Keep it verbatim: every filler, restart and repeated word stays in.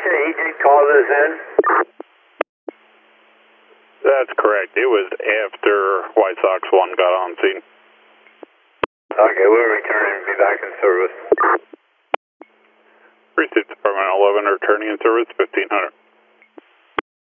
recent agent called us in? That's correct. It was after White Sox one got on scene. Okay, we'll return and be back in service. Precinct Department eleven returning in service, fifteen hundred.